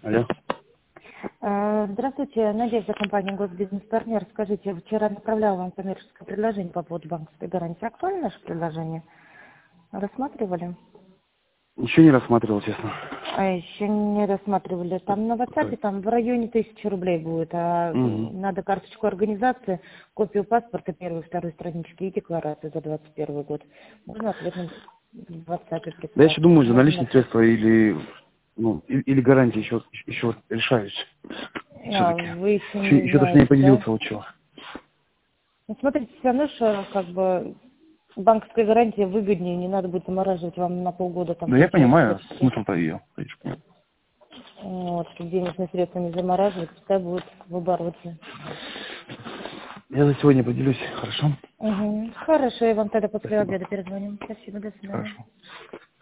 Алло. Здравствуйте, Надежда, компания Госбизнес-партнер. Скажите, вчера направляла вам коммерческое предложение по поводу банковской гарантии. Актуально наше предложение? Рассматривали? Еще не рассматривал, честно. А еще не рассматривали. Там на WhatsApp там в районе 1000 рублей будет, а Угу. надо карточку организации, копию паспорта первой, второй странички и декларацию за 2021 год. Можно ответно в WhatsApp прислать. Да я еще думаю, за Можно наличные средства или гарантии еще решаюсь. Все-таки. вы еще не Еще точнее знаете, да? поделился лучше. Ну, смотрите, все равно, что как бы банковская гарантия выгоднее, не надо будет замораживать вам на полгода, там, Да я получается, понимаю, депозит. смысл-то ее. Конечно. Вот, чтобы денежные средства не замораживать, пускай будет выборочно. Я за сегодня поделюсь, хорошо? Угу. Хорошо, я вам тогда после Спасибо. обеда перезвоню. Спасибо, до свидания. Хорошо.